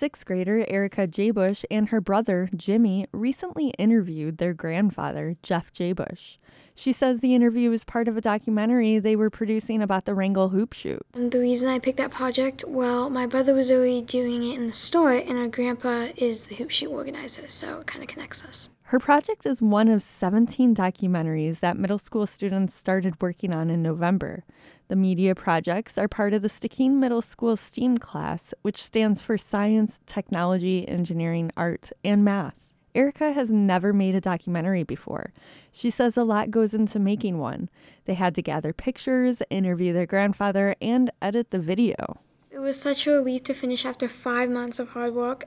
sixth grader Erica J. Bush and her brother, Jimmy, recently interviewed their grandfather, Jeff J. Bush. She says the interview was part of a documentary they were producing about the Wrangell Hoop Shoot. The reason I picked that project, well, my brother was already doing it in the store, and our grandpa is the Hoop Shoot organizer, so it kind of connects us. Her project is one of 17 documentaries that middle school students started working on in November. The media projects are part of the Stikine Middle School STEAM class, which stands for Science, Technology, Engineering, Art, and Math. Erica has never made a documentary before. She says a lot goes into making one. They had to gather pictures, interview their grandfather, and edit the video. It was such a relief to finish after 5 months of hard work.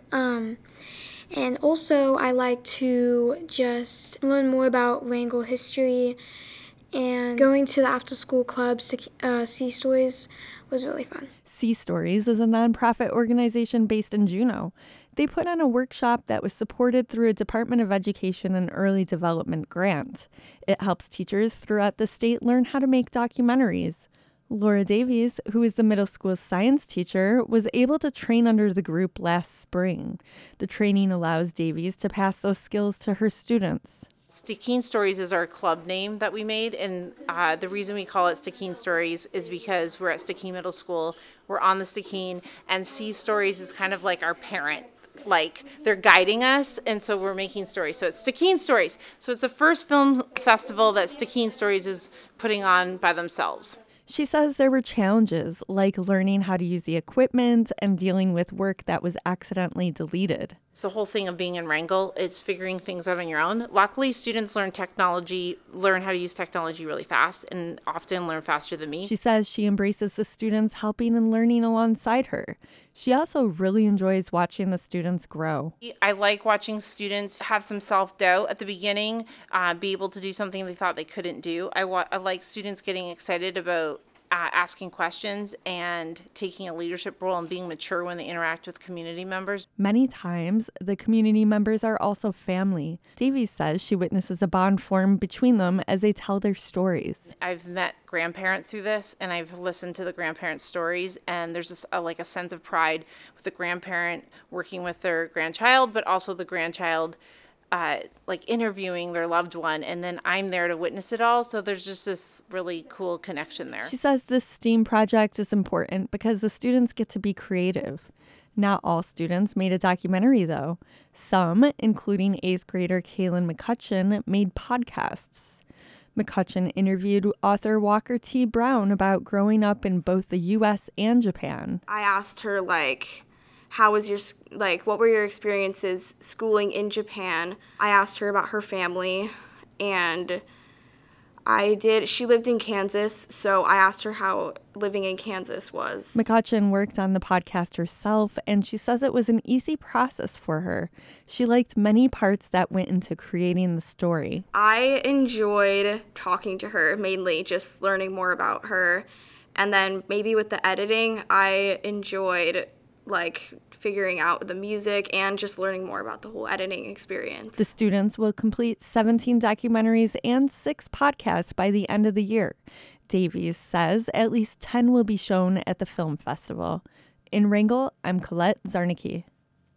And also, I like to just learn more about Wrangell history, and going to the after-school clubs to see stories was really fun. Sea Stories is a nonprofit organization based in Juneau. They put on a workshop that was supported through a Department of Education and Early Development grant. It helps teachers throughout the state learn how to make documentaries. Laura Davies, who is the middle school science teacher, was able to train under the group last spring. The training allows Davies to pass those skills to her students. Stikine Stories is our club name that we made, and the reason we call it Stikine Stories is because we're at Stikine Middle School, we're on the Stikine, and Sea Stories is kind of like our parent. Like, they're guiding us, and so we're making stories. So it's Stikine Stories. So it's the first film festival that Stikine Stories is putting on by themselves. She says there were challenges, like learning how to use the equipment and dealing with work that was accidentally deleted. It's the whole thing of being in Wrangell. It's figuring things out on your own. Luckily, students learn how to use technology really fast, and often learn faster than me. She says she embraces the students helping and learning alongside her. She also really enjoys watching the students grow. I like watching students have some self-doubt at the beginning, be able to do something they thought they couldn't do. I like students getting excited about asking questions and taking a leadership role and being mature when they interact with community members. Many times, the community members are also family. Davies says she witnesses a bond form between them as they tell their stories. I've met grandparents through this, and I've listened to the grandparents' stories, and there's just a sense of pride with the grandparent working with their grandchild, but also the grandchild interviewing their loved one, and then I'm there to witness it all. So there's just this really cool connection there. She says this STEAM project is important because the students get to be creative. Not all students made a documentary, though. Some, including 8th grader Kaylin McCutcheon, made podcasts. McCutcheon interviewed author Walker T. Brown about growing up in both the U.S. and Japan. I asked her, what were your experiences schooling in Japan? I asked her about her family, and she lived in Kansas, so I asked her how living in Kansas was. McCutcheon worked on the podcast herself, and she says it was an easy process for her. She liked many parts that went into creating the story. I enjoyed talking to her, mainly just learning more about her, and then maybe with the editing, I enjoyed figuring out the music and just learning more about the whole editing experience. The students will complete 17 documentaries and 6 podcasts by the end of the year. Davies says at least 10 will be shown at the film festival. In Wrangell, I'm Colette Zarnicki.